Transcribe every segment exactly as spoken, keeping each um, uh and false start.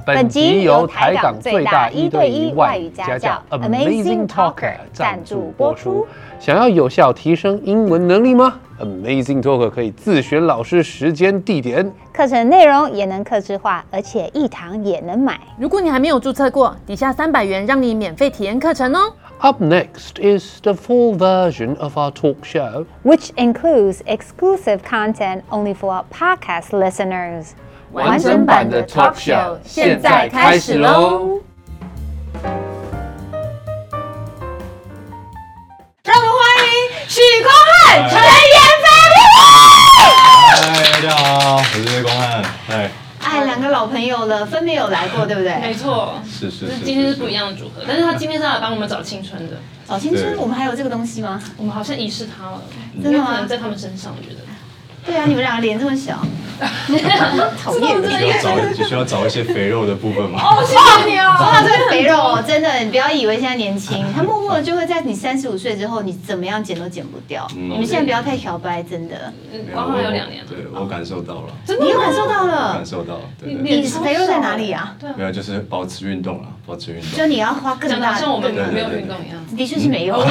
本集由台港最大一对一外语家教 Amazing Talker 赞助播出。想要有效提升英文能力吗 ？Amazing Talker 可以自选老师、时间、地点， 课程内容也能客制化，而且一堂也能买。 如果你还没有注册过，底下三百元让你免费体验课程哦。 Up next is the full version of our talk show, which includes exclusive content only for our podcast listeners. 完整版的 talk show 现在开始喽！ 让我们欢迎许光汉、陈妍霏。嗨，大家好，我是光汉。嗨。 哎，两个老朋友了，分别有来过，对不对？ 没错， 是是是。 今天是不一样的组合，但是他今天是来帮我们找青春的。 找青春，我们还有这个东西吗？ 我们好像遗失它了， 真的吗？ 可能在他们身上，我觉得。 对啊，你们两个脸这么小，讨厌。 需要找，只需要找一些肥肉的部分吗？ 哦，谢谢你哦。 说到这个肥肉哦，真的，你不要以为现在年轻，他默默的就会在你三十五岁之后，你怎么样减都减不掉。 嗯、 你们现在不要太小白，真的。 光还有两年了。 对，我感受到了。 真的，你有感受到了？ 感受到。对对你肥肉在哪里啊？ 没有，就是保持运动了，保持运动。 就你要花更大， 像我们没有运动一样。 的确是没有。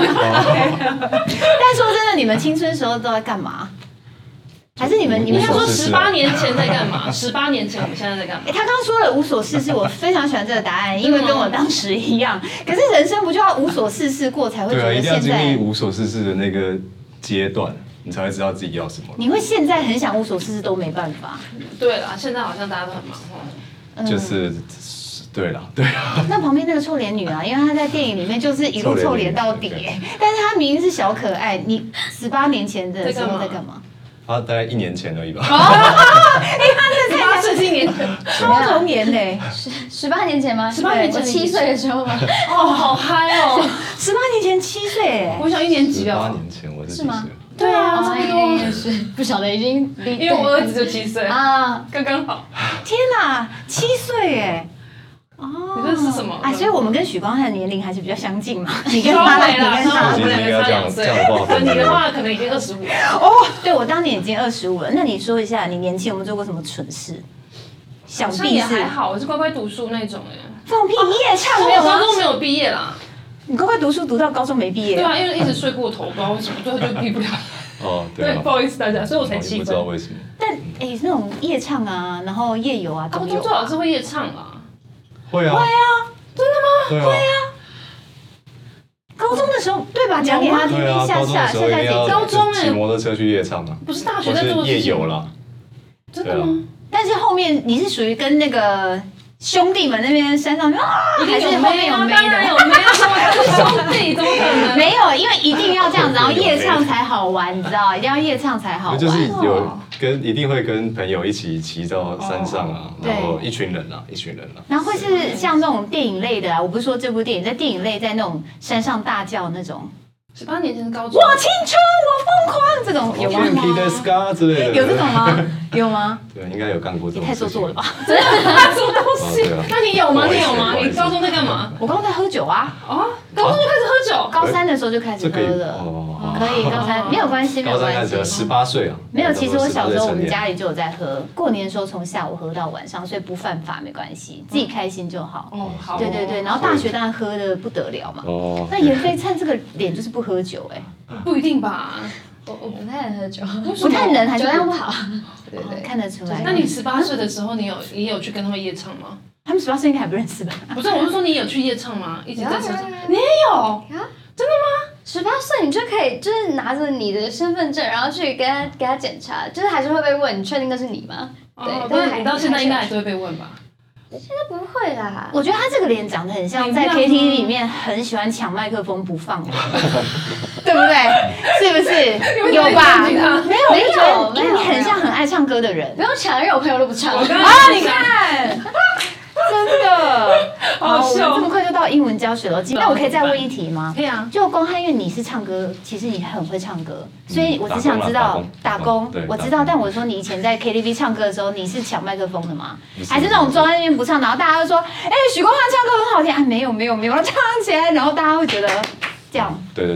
但说真的，你们青春时候都在干嘛？还是你们你们说十八年前在干嘛？十八年前我们现在在干嘛？ 哎，他刚刚说了无所事事，我非常喜欢这个答案，因为跟我当时一样。可是人生不就要无所事事过才会觉得现在？ 对啊，一定要经历无所事事的那个阶段，你才会知道自己要什么。 你会现在很想无所事事都没办法。 对啦，现在好像大家都很忙哦。就是。对啦，对啊。 那旁边那个臭脸女啊，因为她在电影里面就是一路臭脸到底，但是她明明是小可爱。你十八年前的时候在干嘛？ 他大概一年前而已吧。 哦，哎，他这才十几年前， 超童年呢。 十十八年前吗？ 十八年前， 我七岁的时候吗？ 哦，好嗨哦！ 十八年前七岁哎， 我小一年级哦。 十八年前我是几岁？ 对啊，差不多也是不晓得已经离， 因为我儿子就七岁啊，刚刚好。 天哪，七岁哎！ 哦，你这是什么？ 哎，所以我们跟许光汉的年龄还是比较相近嘛。你跟他， 你跟他， 我们两个差两岁。 你的话可能已经二十五了。 哦，对，我当年已经二十五了。那你说一下，你年轻有没有做过什么蠢事？想必是也还好，我是乖乖读书那种哎。 放屁！你也唱没有？高中没有毕业啦。 你乖乖读书读到高中没毕业？ 对啊，因为一直睡过头，不知道为什么，最后就毕不了。 哦，对， 不好意思大家，所以我才七分。 不知道为什么。 但哎，那种夜唱啊，然后夜游啊，都有。 高中最好是会夜唱啦。 会啊， 会啊， 真的吗？ 会啊。高中的时候，对吧？讲给他听听，下下下下姐。 高中哎， 骑摩托车去夜唱啊。 不是大学在做夜游啦。 真的吗？ 但是后面你是属于跟那个兄弟们那边山上啊， 还是后面有妹的？有妹啊，兄弟怎么可能？ 没有，因为一定要这样子，然后夜唱才好玩，你知道？一定要夜唱才好玩。 就是有。跟一定会跟朋友一起骑到山上啊，然后一群人啊，一群人啊。 然后会是像那种电影类的啊，我不是说这部电影，在电影类在那种山上大叫那种。 十八年前的高中。 我青春，我疯狂，这种有吗？ 之类的。 有这种吗？有吗？ 对，应该有干过这种。 太做作了吧？ 真的？什么东西？那你有吗？你有吗？你高中在干嘛？ 我高中在喝酒啊。 哦，高中就开始喝酒？ 高三的时候就开始喝了。哦，可以，高三没有关系，没有关系。 十八岁啊？ 没有，其实我小时候我们家里就有在喝，过年的时候从下午喝到晚上，所以不犯法，没关系，自己开心就好。 哦，好。 对对对，然后大学当然喝的不得了嘛。哦。那妍霏灿这个脸就是不喝酒哎。 不一定吧。 我我不太能喝酒， 不太能，还是酒量不好。 对对，看得出来。 那你十八岁的时候，你有你有去跟他们夜唱吗？ 他们十八岁应该还不认识吧？ 不是，我是说你有去夜唱吗？一直在车上。你也有啊？ 真的吗？十八岁你就可以，就是拿着你的身份证，然后去给他给他检查，就是还是会被问，你确定那是你吗？ 对，但是你到现在应该还是会被问吧？ 现在不会啦。 我觉得他这个脸长得很像在 K T V 里面很喜欢抢麦克风不放，对不对？是不是？有吧？没有没有，因为你很像很爱唱歌的人。 不用抢，因为我朋友都不唱。 啊，你看。真的，好，我们这么快就到英文教学了。那我可以再问一题吗？ 可以啊。 就光汉，因为你是唱歌，其实你很会唱歌，所以我只想知道打工，我知道。但我说你以前在 K T V 唱歌的时候，你是抢麦克风的吗？还是那种坐在那边不唱，然后大家都说，哎，许光汉唱歌很好听啊？没有没有没有，唱起来，然后大家会觉得这样。 对对对。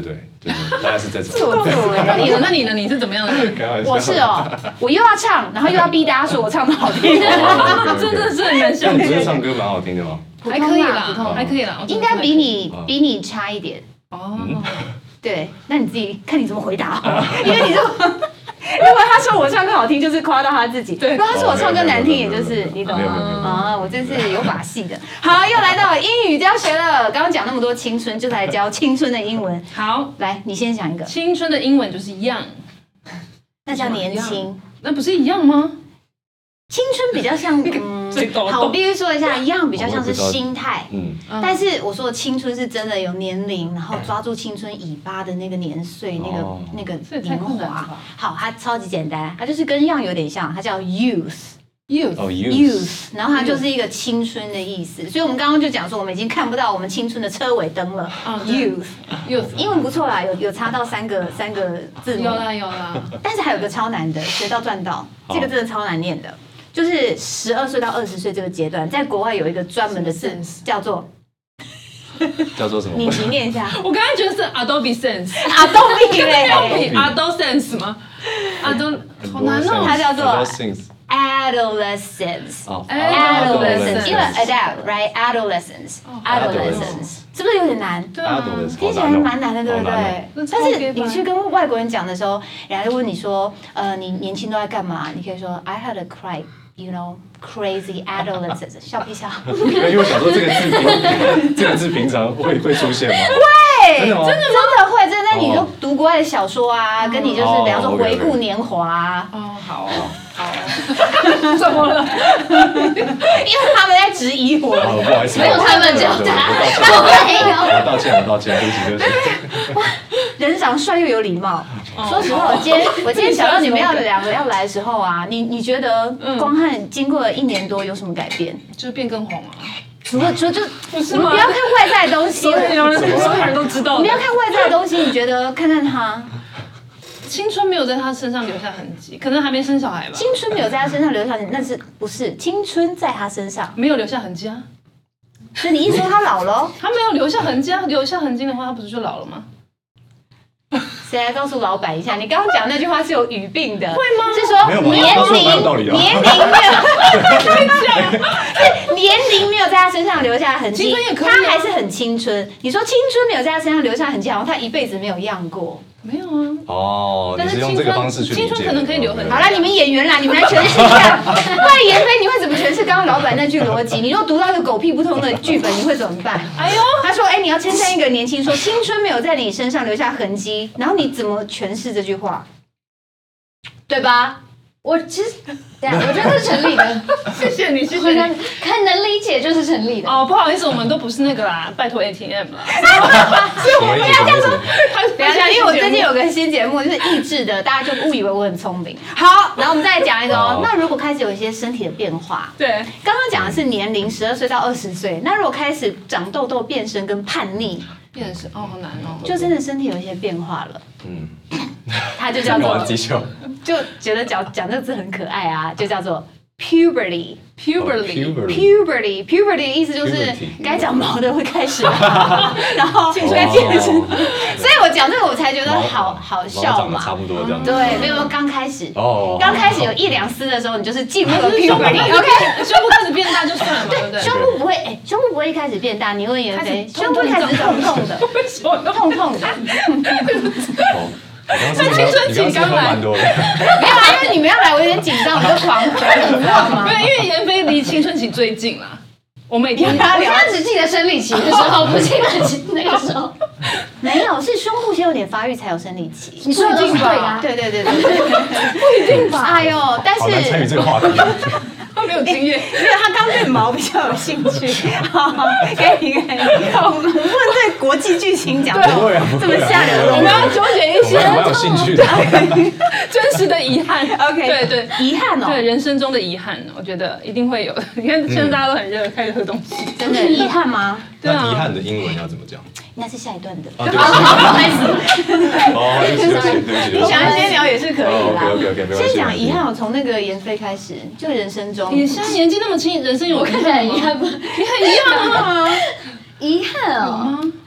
对，大概是这种。 做作那你呢？那你呢？你是怎么样的人？ 我是哦，我又要唱，然后又要逼大家说我唱的好听， 真的是很难相那你处。 不是唱歌蛮好听的吗？ 还可以啦， 普通还可以啦， 应该比你比你差一点。 哦。 对，那你自己看你怎么回答好了，因为你说。如果他说我唱歌好听，就是夸到他自己；如果他说我唱歌难听，也就是你懂吗？啊，我真是有把戏的。好，又来到英语教学了。刚刚讲那么多青春，就来教青春的英文。 好， 来，你先想一个。 青春的英文就是 young， 那叫年轻。 那不是一样吗？ 青春比较像，嗯，好，我必须说一下，young比较像是心态，嗯，但是我说的青春是真的有年龄，然后抓住青春尾巴的那个年岁，那个那个年华。好，它超级简单，它就是跟 young 有点像，它叫 youth。youth， 哦 youth， 然后它就是一个青春的意思，所以我们刚刚就讲说，我们已经看不到我们青春的车尾灯了。youth，youth， 英文不错啦，有有查到三个三个字母， 有啦有啦， 但是还有个超难的，学到赚到，这个真的超难念的。就是十二岁到二十岁这个阶段，在国外有一个专门的字叫做叫做什么？ 你你念一下。 我刚刚觉得是 Adobe Sense。Adobe 嘞 ，Adobe Sense 吗 ？Adobe 好难哦， 它叫做 adolescence。 哦 adolescence， 因为 adult right adolescence，adolescence 是不是有点难？ 对啊， 听起来蛮难的，对不对？但是你去跟外国人讲的时候，人家问你说，呃，你年轻都在干嘛？你可以说 I had a cry。You know, crazy adolescence， 笑屁笑。 因为我想说这个字平，这个字平常会会出现吗？ 会， 真的吗？ 真的会，真的。你就读国外的小说啊，跟你就是比方说回顾年华啊。 哦，好好。怎么了？ 因为他们在质疑我。 哦，不好意思， 没有他们就答， 我没有。我道歉，我道歉，对不起，对不起。 人长帅又有礼貌。说实话，我今天我今天想到你们要两个要来的时候啊，你你觉得光汉经过了一年多有什么改变？ 就是变更红啊。 除了除了就我们不要看外在的东西， 所有人所有人都知道。 你不要看外在的东西，你觉得看看他。 青春没有在他身上留下痕迹，可能还没生小孩吧。 青春没有在他身上留下痕迹，那是不是青春在他身上没有留下痕迹啊？ 所以你一说他老了， 他没有留下痕迹啊，留下痕迹的话，他不是就老了吗？ 谁来告诉老板一下？你刚刚讲那句话是有语病的，会吗？ 是说年龄年龄没有，是年龄没有在他身上留下痕迹，他还是很青春。你说青春没有在他身上留下痕迹，好像他一辈子没有样过。 没有啊。 哦，你是用这个方式去理解。 青春可能可以留痕迹。 好了，你们演员啦，你们来诠释一下。不然妍霏，你会怎么诠释刚刚老板那句逻辑？你如果读到一个狗屁不通的剧本，你会怎么办？哎呦，他说，哎，你要称赞一个年轻，说青春没有在你身上留下痕迹，然后你怎么诠释这句话？对吧？ 我其实，对啊，我觉得是成立的。 谢谢你，谢谢你。 看能理解就是成立的。 哦，不好意思，我们都不是那个啦，拜托 A T M 啦。 所以我们要这样说。等一下，因为我最近有个新节目，就是益智的，大家就误以为我很聪明。好，然后我们再来讲一个哦。那如果开始有一些身体的变化， 对， 刚刚讲的是年龄，十二岁到二十岁。那如果开始长痘痘、变身跟叛逆， 变身哦，好难哦。 就真的身体有一些变化了。嗯。它就叫做，就觉得讲讲这个字很可爱啊，就叫做 puberty puberty puberty puberty 的意思就是该长毛的会开始，然后该变身，所以我讲这个我才觉得好好笑嘛， 差不多这样。 对，没有刚开始，刚开始有一两丝的时候，你就是进入了 puberty，OK， 胸部开始变大就算了嘛，对不对？ 胸部不会，哎，胸部不会一开始变大，你问妍霏，胸部开始痛痛的，痛痛的。 那青春期刚来，没有啊，因为你们要来，我有点紧张，我就狂喝，你知道吗？ 没有，因为妍霏离青春期最近啦。我每天， 我现在只记得生理期的时候，不记得那个时候。 没有，是胸部先有点发育才有生理期。 你说的对啊， 对对对对，不一定吧？哎呦，但是好难参与这个话题。 他没有经验， 因为他刚对毛比较有兴趣。好，给你给你，我们不能对国际剧情讲这么吓人。 我们要纠结一些蛮有兴趣的真实的遗憾。 OK， 对对， 遗憾哦， 对人生中的遗憾，我觉得一定会有。你看现在大家都很热，开始喝东西， 真的遗憾吗？ 那遗憾的英文要怎么讲？ 应该是下一段的。 不好意思。哦，对不起对不起对不起。 你想要先聊也是可以啦。 OK OK OK， 先讲遗憾，我从那个妍霏开始，就人生中。 你现在年纪那么轻，人生有看起来遗憾吗？ 你很遗憾吗？ 遗憾哦，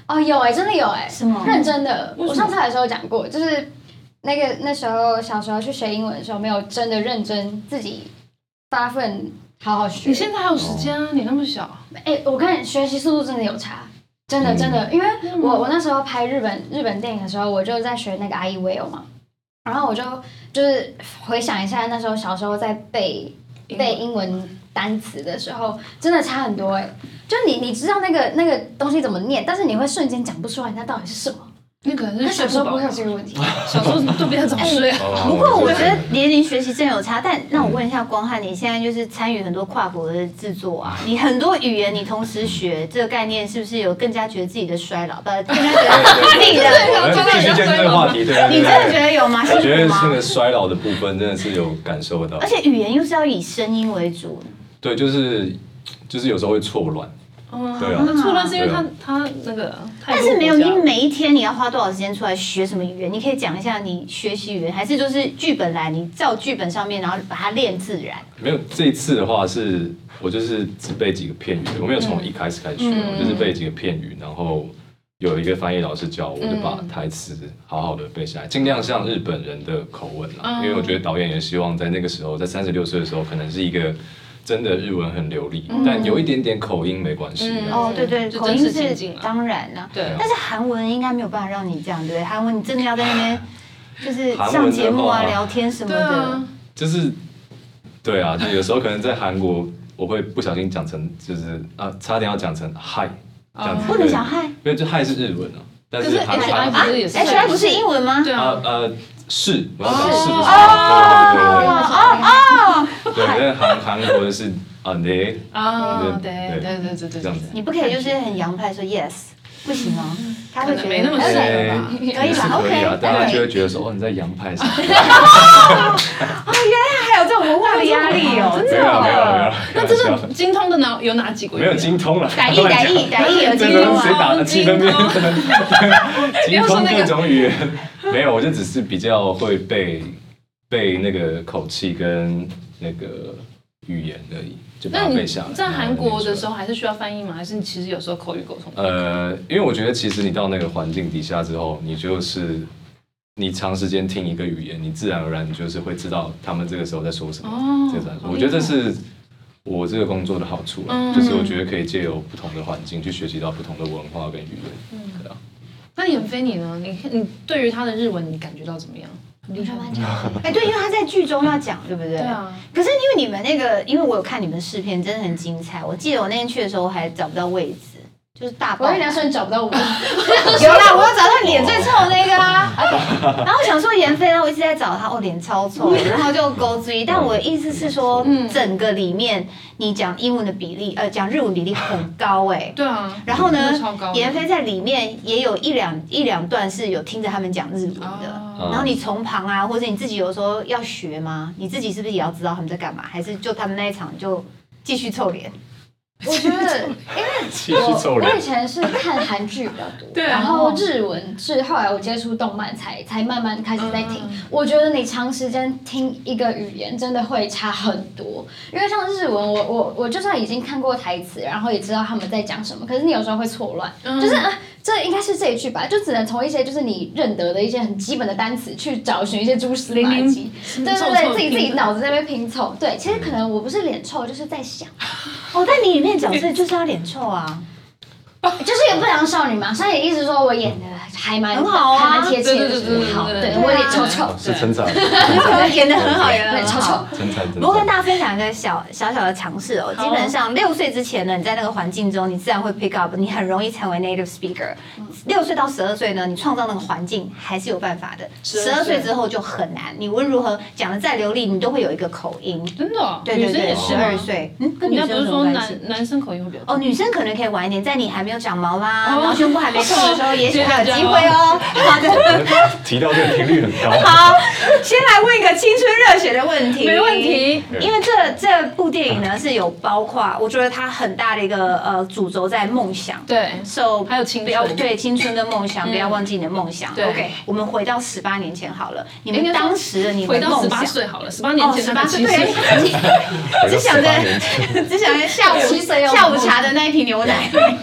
哦，有哎、欸，真的有哎、欸， 什么？ 认真的，我上次来的时候讲过，就是那个那时候小时候去学英文的时候，没有真的认真自己发奋好好学。 你现在还有时间啊？你那么小。 哎、欸，我看学习速度真的有差，真的真的，因为我我那时候拍日本日本电影的时候，我就在学那个 I E V O 嘛，然后我就就是回想一下那时候小时候在背背英文单词的时候，真的差很多哎、欸。就你你知道那个那个东西怎么念，但是你会瞬间讲不出来那到底是什么。 那可能是小时候不会有这个问题， 小时候都比较早睡。 不过我觉得年龄学习真有差。但那我问一下光汉，你现在就是参与很多跨国的制作啊，你很多语言你同时学，这个概念是不是有更加觉得自己的衰老？不，更加觉得自己的继续接这个话题，对， 你真的觉得有吗？ 我觉得那个衰老的部分真的是有感受到， 而且语言又是要以声音为主。 对，就是就是有时候会错乱。对啊， 错乱是因为他他那个， 但是没有，你每一天你要花多少时间出来学什么语言？你可以讲一下你学习语言，还是就是剧本来你照剧本上面，然后把它练自然？ 没有，这一次的话是我就是只背几个片语，我没有从一开始开始学， 嗯、 我就是背几个片语，然后有一个翻译老师教我，我就把台词好好的背下来，尽量像日本人的口吻啦，嗯、因为我觉得导演也希望在那个时候，在三十六岁的时候，可能是一个。真的日文很流利，嗯、但有一点点口音没关系。 嗯、哦，对对，口音是当然啦。对。但是韩文应该没有办法让你这样，对不对？韩文你真的要在那边，就是上节目啊、聊天什么的。啊、 就是，对啊，就有时候可能在韩国，我会不小心讲成，就是啊，差点要讲成嗨这样子。 不能讲嗨， 因为这嗨是日文啊，但是韩韩不是也是 H I 不是英文吗？ 对啊， 呃。是，我要讲是不是？ 哦哦哦，对，但韩韩国的是啊对啊，对对对对对， 这样子。 你不可以就是很洋派说 yes， 不行吗？他会觉得没那么帅吧？ 可以吧 ？OK， 大家就会觉得说哦你在洋派上。哦，原来还有这种文化的压力哦， 真的。没有没有没有。 那这是精通的呢？有哪几个？ 没有精通了。 傣语傣语傣语有精通啊？ 谁打的气氛变精通各种语言。没有，我就只是比较会背背那个口气跟那个语言而已，就把它背下来。 在韩国的时候还是需要翻译吗？还是其实有时候口语沟通？ 呃，因为我觉得其实你到那个环境底下之后，你就是你长时间听一个语言，你自然而然你就是会知道他们这个时候在说什么。哦，这个我觉得这是我这个工作的好处啊，嗯、就是我觉得可以借由不同的环境去学习到不同的文化跟语言。嗯，对啊。 那妍霏你呢？你你对于他的日文你感觉到怎么样？ 很厉害吗？哎，对，因为他在剧中要讲，对不对？对啊。 可是因为你们那个，因为我有看你们试片，真的很精彩。我记得我那天去的时候还找不到位置，就是大爆。 我跟你说你找不到我，有啦，我要找到脸最臭的那个啊。然后我想说妍霏，然后我一直在找他，哦，脸超臭，然后就勾追。但我的意思是说，整个里面你讲英文的比例，呃，讲日文比例很高哎。 对啊。 然后呢，妍霏在里面也有一两一两段是有听着他们讲日文的。然后你从旁啊，或者你自己有时候要学吗？你自己是不是也要知道他们在干嘛？还是就他们那一场就继续臭脸？ 我觉得，因为我我以前是看韩剧比较多，对，然后日文是后来我接触动漫才才慢慢开始在听。嗯、我觉得你长时间听一个语言真的会差很多，因为像日文，我我我就算已经看过台词，然后也知道他们在讲什么，可是你有时候会错乱，嗯、就是啊。这应该是这一句吧，就只能从一些就是你认得的一些很基本的单词去找寻一些蛛丝马迹，对对对，自己自己脑子在那边拼凑。对，其实可能我不是脸臭，就是在想。 哦，但你里面角色就是要脸臭啊， 就是一个不良少女嘛，所以意思说我演的还蛮很好啊， 还蛮贴切的，好，对我脸臭臭， 是称赞， 演的很好，演的很好， 称赞。 不过跟大家分享一个小小小的尝试哦，基本上六岁之前呢，你在那个环境中，你自然会 pick up， 你很容易成为 native speaker。六岁到十二岁呢，你创造那个环境还是有办法的。十二岁之后就很难，你无论如何讲的再流利，你都会有一个口音。 真的？ 对对对，十二岁，嗯，跟女生不是说男男生口音会比较哦，女生可能可以晚一点，在你还没有长毛啦，然后胸部还没痛的时候，也许还有机会哦。好的， 提到这个频率很高。 好，先来问一个青春热血的问题。 没问题， 因为这这部电影呢是有包括，我觉得它很大的一个呃主轴在梦想。 对 ，so 还有青春，对青春跟梦想，不要忘记你的梦想。OK， 我们回到十八年前好了，你们当时的你们梦想， 回到十八岁好了，十八年前十八岁，对，只想着只想着下午下午茶的那一瓶牛奶。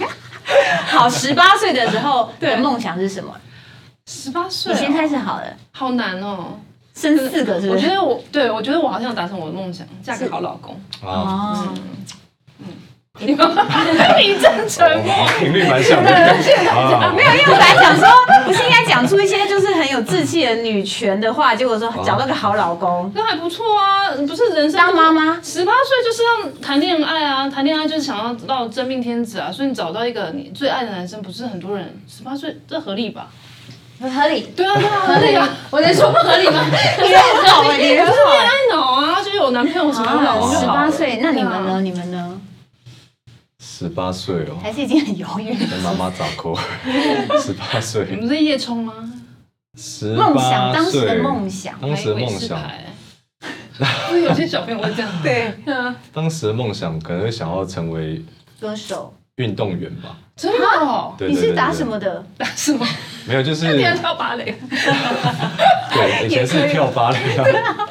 好，十八岁的时候的梦想是什么？ 十八岁， 你先开始好了。 好难哦， 生四个是不是？ 我觉得我对我觉得我好像达成我的梦想，嫁个好老公。 哦， 嗯，你们一阵沉默， 频率蛮像的。 没有，因为我本来想说，不是应该讲出一些就是很有志气的女权的话，结果说找到个好老公， 那还不错啊，不是人生当妈妈， 十八岁就是要谈恋爱啊，谈恋爱就是想要到真命天子啊，所以你找到一个你最爱的男生，不是很多人十八岁，这合理吧？ 合理， 对啊，对啊， 合理啊！我能说不合理吗？ 你人很好哎，你人很好，恋爱脑啊，就有男朋友什么老公就好了。 十八岁，那你们呢？你们呢？ 十八岁哦， 还是已经很遥远。 跟妈妈早哭。十八岁， 你们是夜冲吗？ 十梦想，当时的梦想， 当时的梦想。 不是有些小朋友会这样。 对， 当时的梦想可能会想要成为歌手、 运动员吧。 真的哦？ 对， 你是打什么的？ 打什么？ 没有，就是你要跳芭蕾。 对，以前是跳芭蕾的。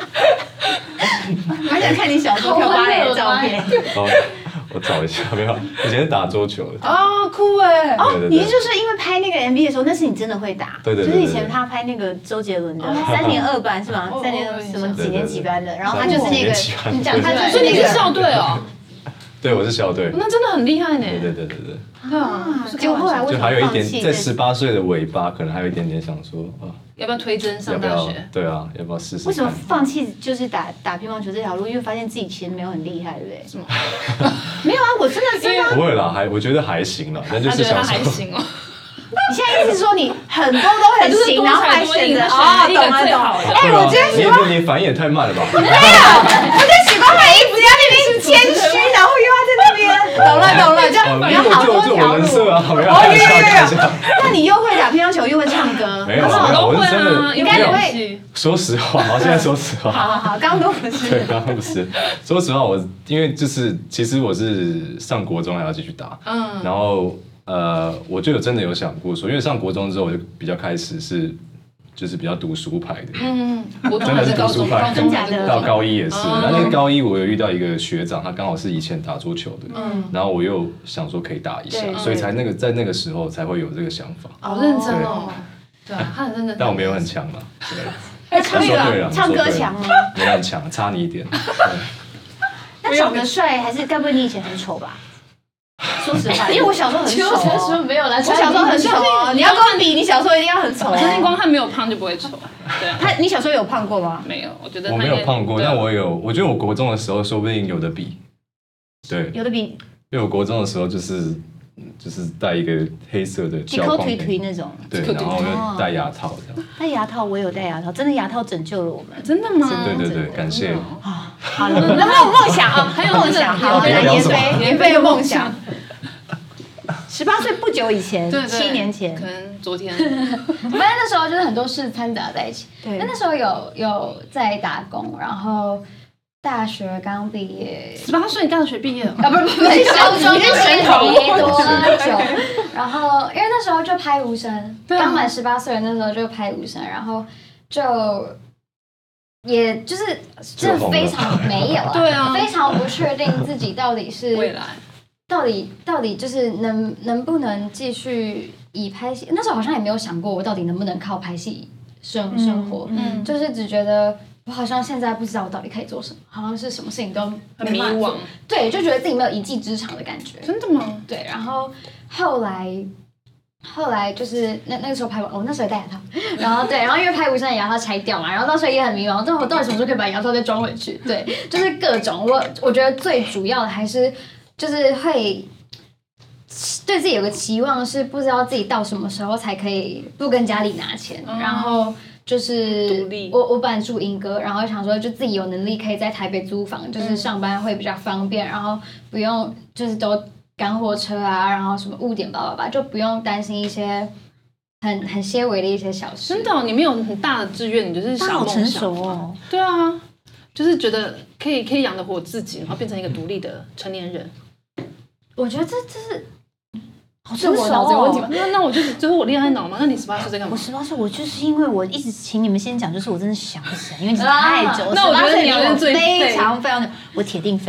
我还想看你小时候跳芭蕾的照片。 好，我找一下，没有，以前是打桌球的。 哦，酷哎！ 哦，你就是因为拍那个 M V 的时候，那是你真的会打。 对对对。 就是以前他拍那个周杰伦的三年二班是吗？三年什么几年几班的？然后他就是那个，你讲他就是那个校队哦。 对，我是校队。 那真的很厉害呢。 对对对对对。 对啊， 结果后来为什么就还有一放弃？ 点，在十八岁的尾巴，可能还有一点点想说啊， 要不要推甄上大学？ 对啊，要不要试试？ 为什么放弃就是打打乒乓球这条路？因为发现自己其实没有很厉害，对不对？ 什么？ 没有啊，我真的真的不会啦，还我觉得还行啦，但就是想说还行哦。 你现在意思是说你很多都很行，然后还选择哦，懂了懂了。哎，我觉得你你反应也太慢了吧？ 没有，我觉得许光汉一直要那边谦虚，然后又要在那边，懂了懂了，这样有好多条路。 哦， 有有有。那你又会打乒乓球，又会唱歌， 没有没有，我是真的， 应该你会。 说实话，好，现在说实话。 好好好，刚刚都不是。 对，刚刚不是。说实话，我因为就是其实我是上国中还要继续打，嗯，然后。呃，我就有真的有想过说，因为上国中之后，我就比较开始是，就是比较读书派的， 嗯，国中真的是读书派，到高一也是。然后那个高一，我有遇到一个学长，他刚好是以前打桌球的，嗯，然后我又想说可以打一下，所以才那个在那个时候才会有这个想法。 好认真哦，对啊，他很认真。 但我没有很强嘛，对。 哎，唱歌唱歌强吗？ 没很强，差你一点。 那长得帅还是该不会你以前很丑吧？说实话，因为我小时候很丑、 哦，没有啦， 我小时候很丑哦。你要跟我比，你小时候一定要很丑、哦。 相信光汉没有胖就不会丑。对， 他你小时候有胖过吗？ 没有，我觉得我没有胖过，但我有，我觉得我国中的时候说不定有的比。对， 有的比。 因为我国中的时候就是就是戴一个黑色的胶框腿腿那种。 对，然后又戴牙套这样。 戴牙套，我有戴牙套，真的牙套拯救了我们。 真的吗？ 对对对，感谢。 啊，好了，那还有梦想啊，还有梦想，好，年飞年飞的梦想。十八岁不久以前，七年前， 可能昨天。 反正那时候就是很多事掺杂在一起。 对， 那那时候有有在打工，然后大学刚毕业。 十八岁你大学毕业了？ 啊，不是不是，高中就学没多久。然后因为那时候就拍无声，刚满十八岁那时候就拍无声，然后就也就是真的非常没有啊， 对啊， 非常不确定自己到底是未来。 到底到底就是能能不能继续以拍戏？那时候好像也没有想过我到底能不能靠拍戏生生活，嗯，就是只觉得我好像现在不知道我到底可以做什么，好像是什么事情都很迷惘， 对，就觉得自己没有一技之长的感觉。 真的吗？ 对，然后后来后来就是那那个时候拍完，我、哦、那时候戴牙套，然后对，然后因为拍无声的牙套拆掉嘛，然后到时候也很迷茫，但我到底什么时候可以把牙套再装回去？对，就是各种我我觉得最主要的还是。就是会对自己有个期望，是不知道自己到什么时候才可以不跟家里拿钱，嗯、然后就是我我本来住莺歌，然后想说就自己有能力可以在台北租房，就是上班会比较方便，然后不用就是都赶火车啊，然后什么误点叭叭叭，就不用担心一些很很些微的一些小事。 真的、哦，你没有很大的志愿，你就是小梦想。 成熟哦。 对啊，就是觉得可以可以养得活自己，然后变成一个独立的成年人。 我觉得这这是， 好成熟哦。 是我脑子有问题吗？ 那那我就是就是我恋爱脑吗？那你十八岁在干嘛？ 我十八岁，我就是因为我一直请你们先讲，就是我真的想不起来，因为你太久。 那我觉得你好像最非常非常，我铁定废。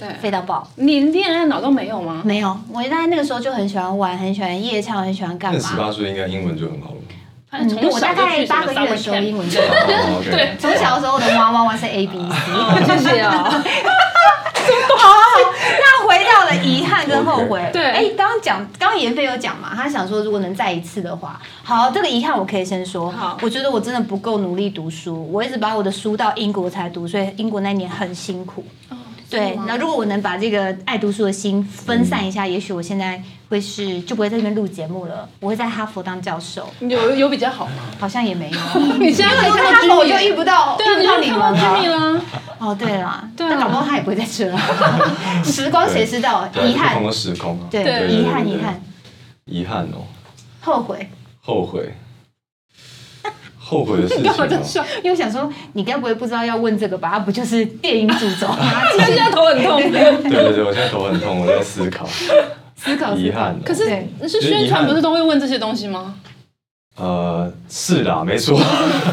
对， 废到爆。 你恋爱脑都没有吗？ 没有，我在那个时候就很喜欢玩，很喜欢夜唱，很喜欢干嘛。 那十八岁应该英文就很好了。 嗯，我大概八个月的时候英文就好。 对， 从小的时候我的哇哇哇是 A B C。 谢谢啊。 好好好，那回到了遗憾跟后悔。 对， 哎，刚刚讲，刚刚妍霏有讲嘛，他想说如果能再一次的话，好，这个遗憾我可以先说。 好， 我觉得我真的不够努力读书，我一直把我的书到英国才读，所以英国那年很辛苦。对，那如果我能把这个爱读书的心分散一下，嗯、也许我现在会是就不会在这边录节目了，我会在哈佛当教授。 有有比较好吗？ 好像也没有。 你现在在哈佛我就遇不到， 对啊， 遇不到你们了。 哦，对啦， 对但搞不好他也不会在这了。时光谁知道？遗憾。 不同的时空啊。 对，遗憾，遗憾。 遗憾哦。 后悔。 后悔。后悔的事情、哦， 因为我想说，你该不会不知道要问这个吧？它不就是电影主轴吗？ 现在头很痛。 对对对，我现在头很痛，我在思考。 思考遗憾、哦。 可是是宣传不是都会问这些东西吗？ 呃，是啦，没错。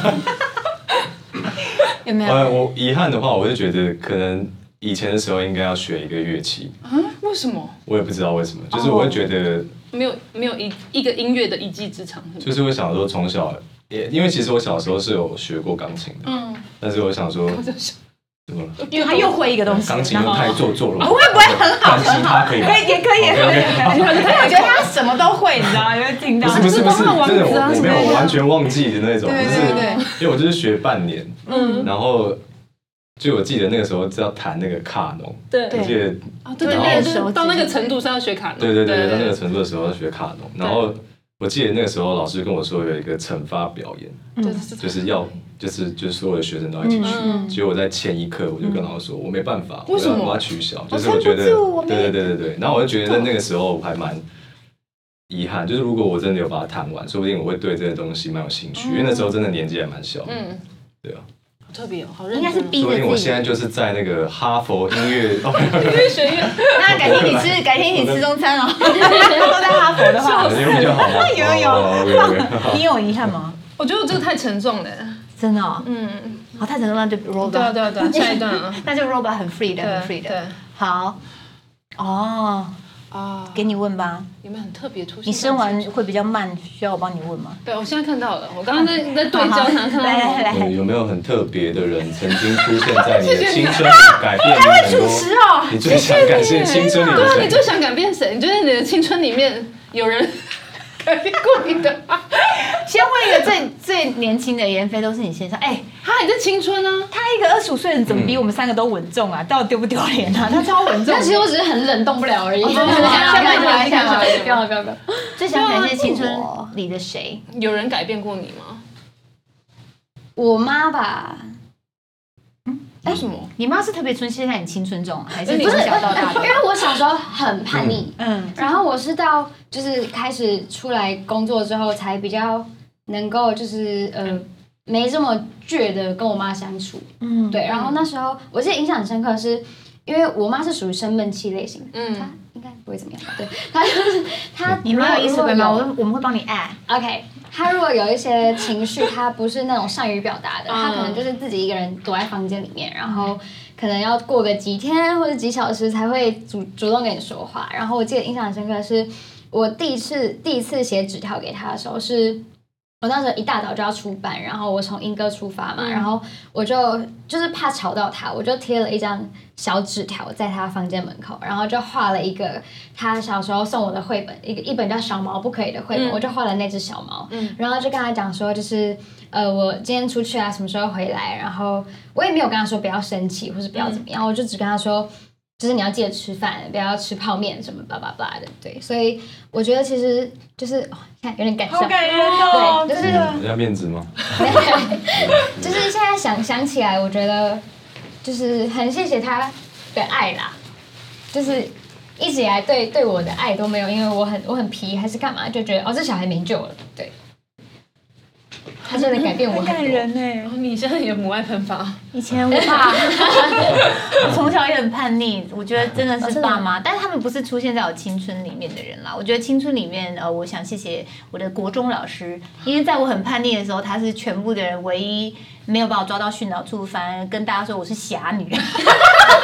有没有？ 呃，我遗憾的话，我就觉得可能以前的时候应该要学一个乐器。 啊？为什么？ 我也不知道为什么，就是我会觉得没有没有一一个音乐的一技之长。 就是会想说从小。也因为其实我小时候是有学过钢琴的，嗯，但是我想说，怎么了？ 因为他又会一个东西， 钢琴又太做作了， 不会不会很好， 很好，可以， 可以也可以，可以，可以。我觉得他什么都会，你知道吗？因为听到不是不是不是，真的我没有完全忘记的那种， 对对对， 因为我就是学半年，嗯，然后就我记得那个时候是要弹那个卡农， 对， 我记得啊，对对对，到那个程度是要学卡农， 对对对，到那个程度的时候要学卡农，然后。我记得那个时候老师跟我说有一个惩罚表演，嗯、就是要就是就是所有的学生都一起去。嗯、结果我在前一刻我就跟老师说，我没办法，我要我要取消。就是我觉得，对对对对对。然后我就觉得那个时候我还蛮遗憾，就是如果我真的有把它弹完，说不定我会对这个东西蛮有兴趣，嗯、因为那时候真的年纪还蛮小的。嗯，对啊。 好特别哦，好认真。 应该是逼着自己。 所以我现在就是在那个哈佛音乐音乐学院。 那改天你吃，改天你吃中餐哦。都在哈佛的话， 有比较好吗？ 有有。你有遗憾吗？ 我觉得这个太沉重了。 真的哦。嗯。好，太沉重，那就 roll 吧。 对对对，下一段啊。 那就 roll 吧，很 free 的，很 free 的。对。好。哦。啊，给你问吧。 有没有很特别出现？ 你生完会比较慢，需要我帮你问吗？ 对，我现在看到了，我刚刚在在对焦，想看到。 来来来， 有没有很特别的人曾经出现在你的青春，改变你很多？ 主持哦， 你最想感谢青春里的谁？ 对啊，你最想改变谁？你觉得你的青春里面有人改变过你的？ 先问一个最最年轻的妍霏，都是你先生。哎， 他还在青春啊！ 他一个二十五岁的人，怎么比我们三个都稳重啊？到底丢不丢脸啊？他超稳重。 但其实我只是很冷动不了而已。 先开玩笑， 不要不要不要。 最想感谢青春里的谁？ 有人改变过你吗？ 我妈吧。 为什么？ 你妈是特别出现在你青春中，还是从小到大？ 因为我小时候很叛逆，嗯，然后我是到就是开始出来工作之后，才比较能够就是呃没这么倔的跟我妈相处，嗯，对。然后那时候我记得印象很深刻，是因为我妈是属于生闷气类型，嗯，她应该不会怎么样吧？对，她就是她， 你妈有意思吗？我我们会帮你 add。OK。他如果有一些情绪，他不是那种善于表达的，他可能就是自己一个人躲在房间里面，然后可能要过个几天或者几小时才会主主动跟你说话。然后我记得印象很深刻的是，我第一次第一次写纸条给他的时候是。我那时候一大早就要出班，然后我从莺歌出发嘛，嗯、然后我就就是怕吵到他，我就贴了一张小纸条在他房间门口，然后就画了一个他小时候送我的绘本，一个一本叫《小毛不可以》的绘本，嗯、我就画了那只小毛，嗯、然后就跟他讲说，就是呃我今天出去啊，什么时候回来，然后我也没有跟他说不要生气或是不要怎么样，嗯、我就只跟他说。就是你要记得吃饭，不要吃泡面什么巴拉巴拉的，对，所以我觉得其实就是，哦、看有点感伤， 好感人哦， 对，就是人家面子吗？ 就是现在想想起来，我觉得就是很谢谢他的爱啦，就是一直以来对对我的爱都没有，因为我很我很皮还是干嘛，就觉得哦这小孩没救了，对。他真的改变我很多。 感人哎！ 你现在也母爱喷发。 以前我爸，我从小也很叛逆，我觉得真的是爸妈，但是他们不是出现在我青春里面的人啦。我觉得青春里面，呃，我想谢谢我的国中老师，因为在我很叛逆的时候，他是全部的人唯一没有把我抓到训导处，反而跟大家说我是侠女。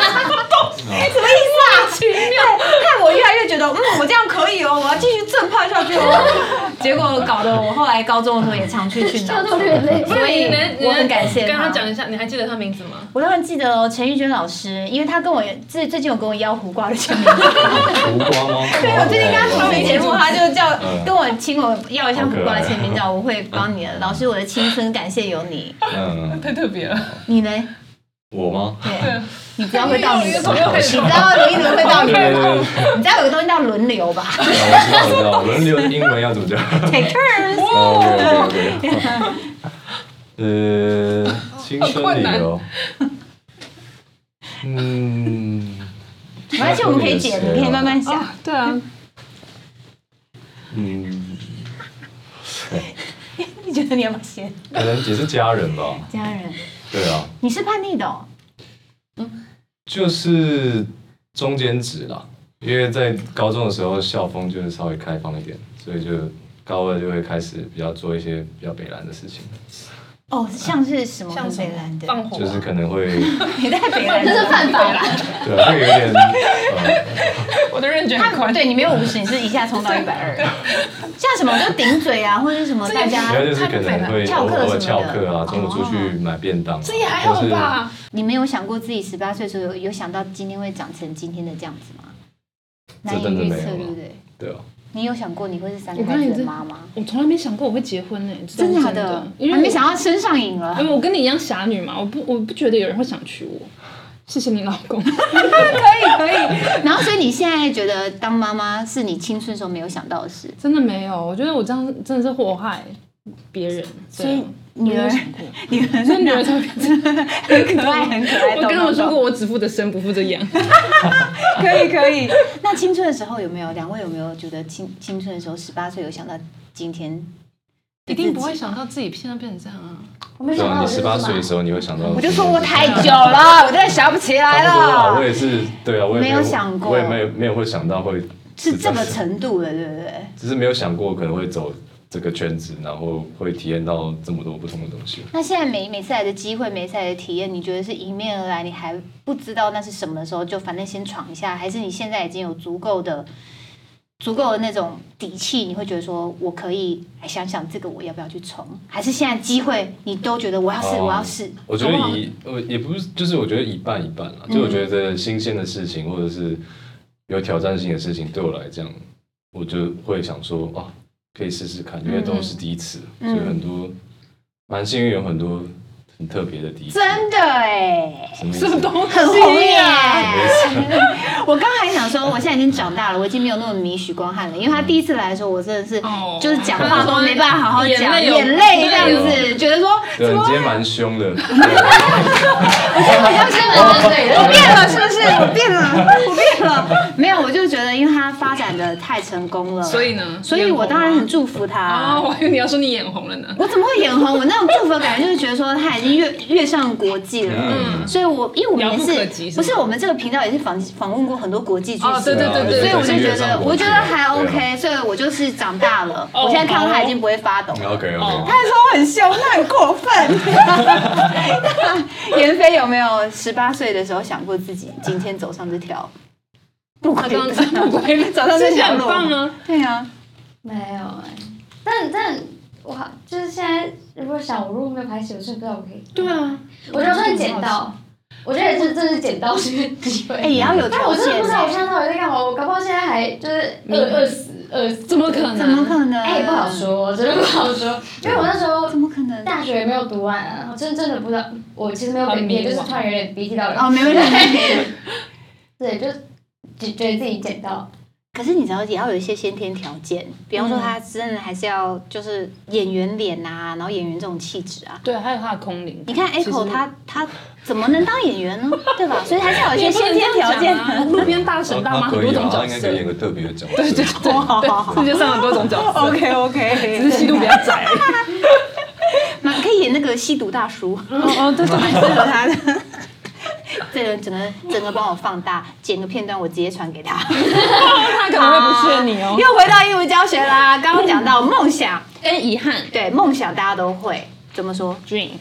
什么意思啊？奇妙，害我越来越觉得，嗯，我这样可以哦，我要继续正派下去哦。结果搞得我后来高中的时候也常去训导处，所以我很感谢他。 跟他讲一下，你还记得他名字吗？ 我当然记得哦，陈玉娟老师，因为他跟我最最近有跟我邀胡瓜的签名照。 胡瓜吗？ 对，我最近跟他主持节目，他就叫跟我请我要一下胡瓜的签名照，我会帮你的。老师，我的青春感谢有你。 嗯，太特别了。 你呢？ 我吗？ 对，你知道会到你的，你知道有一轮会到你的，你知道有个东西叫轮流吧？ 我知道，我知道，轮流的英文要怎么讲 ？Take turns。 OK OK OK。呃，青春理由。嗯。 没关系，我们可以剪，你可以慢慢想。 对啊。 嗯。 你觉得你要不要先？ 可能也是家人吧。 家人。 对啊。 你是叛逆的哦。 嗯。就是中间值啦，因为在高中的时候校风就是稍微开放一点，所以就高二就会开始比较做一些比较北蓝的事情。 哦，像是什么很北蓝的？ 放火。 就是可能会。 你在北蓝， 这是犯法啦。 对啊，会有点。 我的认知很宽。 对你没有五十，你是一下冲到一百二。像什么就顶嘴啊，或者是什么大家。 主要就是可能会偶尔翘课啊，中午出去买便当。 这也还好吧。 你没有想过自己十八岁的时候有有想到今天会长成今天的这样子吗？难以预测，对不对？ 对啊。 你有想过你会是三个孩子的妈妈？ 我从来没想过我会结婚呢， 真的假的？还没想到身上瘾了。 因为我跟你一样侠女嘛，我不我不觉得有人会想娶我。谢谢你老公。可以可以。然后所以你现在觉得当妈妈是你青春时候没有想到的事？ 真的没有，我觉得我这样真的是祸害别人。 所以女儿， 女儿，所以女儿才很可爱，很可爱。 我跟他们说过，我只负责生，不负责养。 可以可以。那青春的时候有没有？两位有没有觉得青青春的时候，十八岁有想到今天？ 一定不会想到自己现在变成这样啊！ 我没想到。 你十八岁的时候，你会想到？ 我就说我太久了，我真的想不起来了。 我也是，对啊，我也没有想过， 我也没有没有会想到会是这个程度的，对不对？ 只是没有想过可能会走这个圈子，然后会体验到这么多不同的东西。 那现在每每次来的机会，每次来的体验，你觉得是迎面而来，你还不知道那是什么的时候，就反正先闯一下，还是你现在已经有足够的？足够的那种底气，你会觉得说，我可以来想想这个我要不要去冲，还是现在机会你都觉得我要试，我要试？ 我觉得以呃也不是，就是我觉得一半一半啦。就我觉得新鲜的事情或者是有挑战性的事情，对我来讲，我就会想说啊，可以试试看，因为都是第一次，所以很多蛮幸运，有很多很特别的第一次。 真的哎， 什么东西很红耶！我刚才想说，我现在已经长大了，我已经没有那么迷许光汉了。因为他第一次来的时候，我真的是就是讲话都没办法好好讲，眼泪这样子，觉得说， 对，你今天蛮凶的。我好像是我，我变了，是不是？我变了，我变了。没有，我就觉得，因为他发展的太成功了， 所以呢， 所以我当然很祝福他。 哦，我以为你要说你眼红了呢。 我怎么会眼红？我那种祝福的感觉就是觉得说他已经跃跃上国际了。嗯，所以我因为我们也是，不是我们这个频道也是访访问过很多国际巨星， 哦，对对对对， 所以我就觉得，我觉得还 OK， 所以我就是长大了。我现在看到他已经不会发抖了。 OK OK。 他还说我很凶，他很过分。妍霏有没有十八岁的时候想过自己今天走上这条不归路？不归路，走上这条路啊？对啊， 没有哎，但但哇，就是现在如果想我如果没有拍戏，我真的不知道我可以。 对啊， 我觉得真的捡到。我觉得这这是捡到这个机会， 哎，也要有条件。 但我真的不知道我现在到底在干嘛，我搞不好现在还就是饿饿死饿死。 怎么可能？ 怎么可能？ 哎，不好说，真的不好说，因为我那时候怎么可能？ 大学也没有读完啊，我真真的不知道，我其实没有毕业，就是突然有点鼻涕到流。 哦，没问题。 对，就觉觉得自己捡到。 可是你知道也要有一些先天条件，比方说他真的还是要就是演员脸啊，然后演员这种气质啊。 对，还有他的空灵。 你看 Echo 他他怎么能当演员呢？对吧？所以还是要有一些先天条件。 路边大神大妈很多种角色， 他应该可以演个特别的角色。 对对对，好好好，世界上很多种角色。 OK OK， 只是戏路比较窄。 蛮可以演那个吸毒大叔。 哦哦，对对， 蛮适合他的。这人整个整个帮我放大，剪个片段，我直接传给他。 他可能会不屑你哦。 又回到英文教学啦，刚刚讲到梦想跟遗憾， 对梦想大家都会怎么说 ？Dream，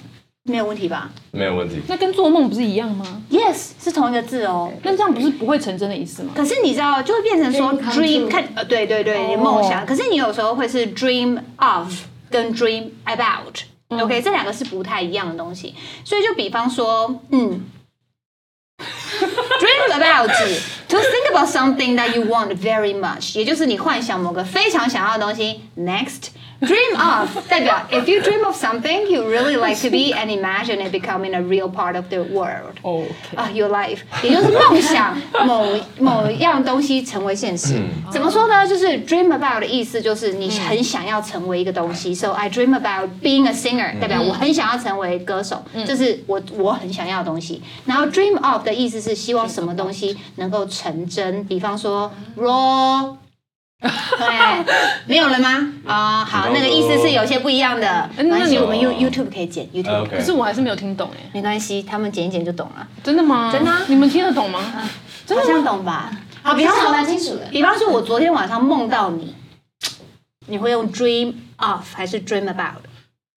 没有问题吧？ 没有问题。 那跟做梦不是一样吗 ？Yes， 是同一个字哦。 那这样不是不会成真的意思吗？ 可是你知道，就会变成说 dream 看呃，对对对，你梦想。可是你有时候会是 dream of 跟 dream about，OK， 这两个是不太一样的东西。所以就比方说，嗯。Dream about to think about something that you want very much， 也就是你幻想某个非常想要的东西。Next, dream of 代表 if you dream of something you really like to be and imagine it becoming a real part of the world of uh, your life， 也就是梦想某某样东西成为现实。怎么说呢？就是 dream about 的意思就是你很想要成为一个东西。So I dream about being a singer， 代表我很想要成为歌手，这是我我很想要的东西。然后 dream of 的意思是希望什么东西能够成真，比方说 raw。对，没有了吗？啊、哦，好，那个意思是有些不一样的。没关系，我们 You YouTube 可以剪 YouTube， 可是我还是没有听懂哎。 没关系，他们剪一剪就懂了。 真的吗？ 真的、啊， 你们听得懂吗？ 啊、好像懂吧？好，比方说蛮清楚的。 比方说，我昨天晚上梦到你，你会用 dream of 还是 dream about？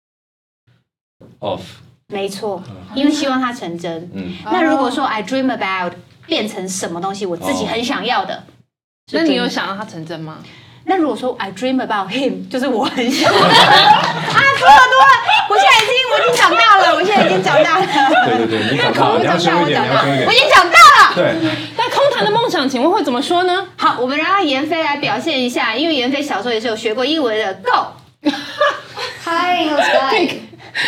Of。 没错，因为希望它成真。嗯。那如果说 I dream about 变成什么东西，我自己很想要的。哦， 那你有想让它成真吗？ 那如果说 I dream about him， 就是我很想啊，多了多了，我现在已经我已经长大了，我现在已经长大了。 对对对，你长大了，你要凶一点，你要凶一点。 我已经长大了。 对。 那空谈的梦想，请问会怎么说呢？ 好，我们让妍霏来表现一下，因为妍霏小时候也是有学过英文的。Go。 Pie in the sky。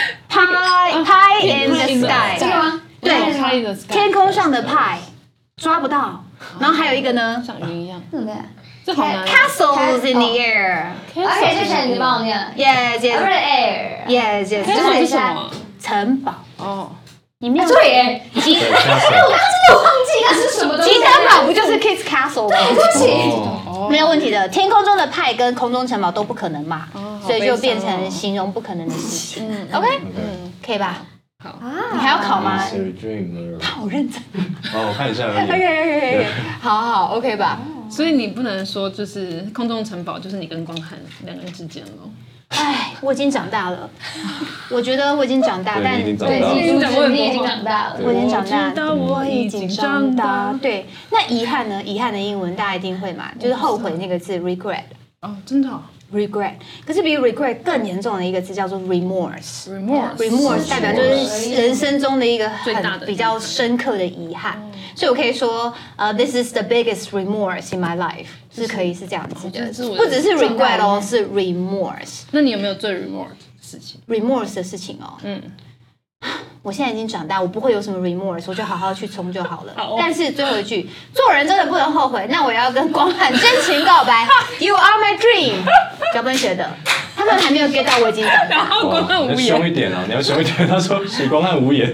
Pie pie in the sky。 这个吗？ 对，天空上的派抓不到。然后还有一个呢， 像鱼一样， 对不对？ 这好难。 Castles in the air。 OK， 接下来你帮我念。 Yes, yes. Air. Yes, yes. 这是什么？ 城堡。 哦， 你没有对耶。 吉， 哎，我刚刚真的忘记那是什么东西。 吉登堡不就是 Kids Castle 吗？ 对不起， 没有问题的。天空中的派跟空中城堡都不可能嘛，所以就变成形容不可能的事情。OK， 嗯，可以吧？ 好啊，你还要考吗？ 他好认真。 哦，我看一下。 OK OK OK， 好好 OK 吧？ 所以你不能说就是空中城堡就是你跟光汉两个人之间了。 哎，我已经长大了，我觉得我已经长大，但对， 你已经长大了， 我已经长大， 我已经长大。 对，那遗憾呢？遗憾的英文大家一定会嘛，就是后悔那个字 regret。 哦，真的。 regret， 可是比 regret 更严重的一个字叫做 remorse。remorse remorse 代表就是人生中的一个很比较深刻的遗憾，所以我可以说，呃 ，this is the biggest remorse in my life， 是可以是这样子的，不只是 regret 哦，是 remorse。 那你有没有最 remorse 的事情 ？remorse 的事情哦，嗯。我现在已经长大，我不会有什么 remorse， 我就好好去冲就好了。 好哦、 但是最后一句，做人真的不能后悔。那我要跟光汉真情告白 ，You are my dream。脚本学的，他们还没有 get 到我已经长大。 光汉无言， 你要凶一点啊！你要凶一点。他说许光汉无言。